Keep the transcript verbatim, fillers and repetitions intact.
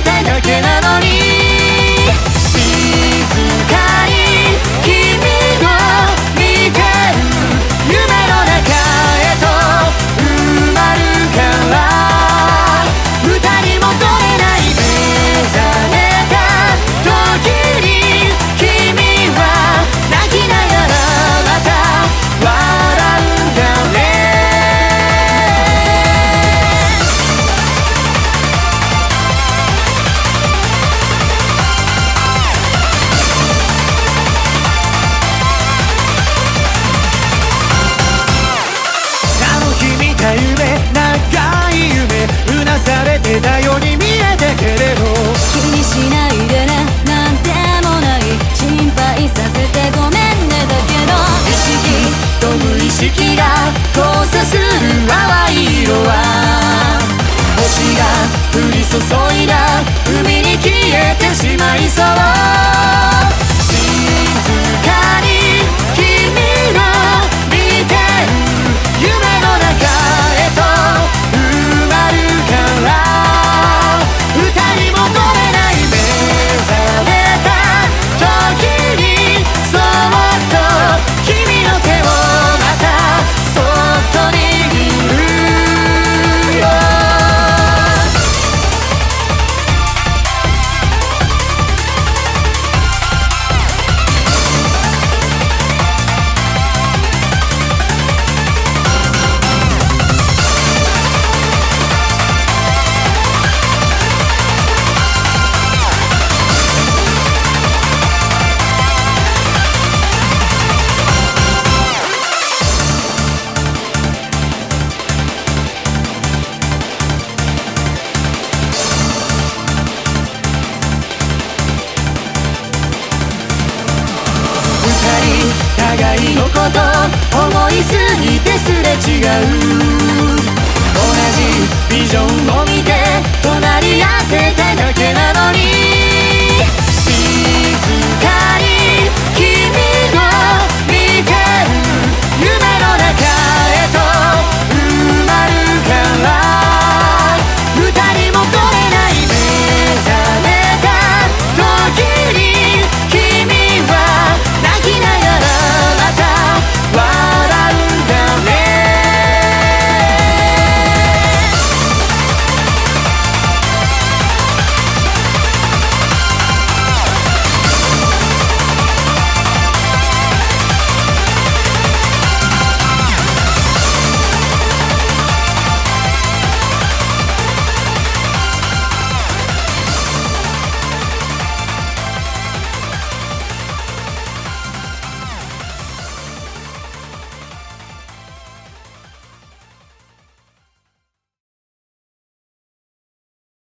ただけなのに、静かに君を見てる夢の中へと埋まるから、二人戻れない目覚めた時に君は泣きながらまた笑うんだね。夢、長い夢、うなされてたように見えたけれど、 気にしないでね、なんでもない、心配させてごめんねだけど、 意識と無意識が交差する淡い色は、星が降り注いだ海に消えてしまいそう。静かに君を見てる夢の中へと埋まるから、二人戻れない目覚めた時にそっと君の手をまたそっと握るよ。互いのこと思いすぎてすれ違う、同じビジョンを見て隣り合ってただけな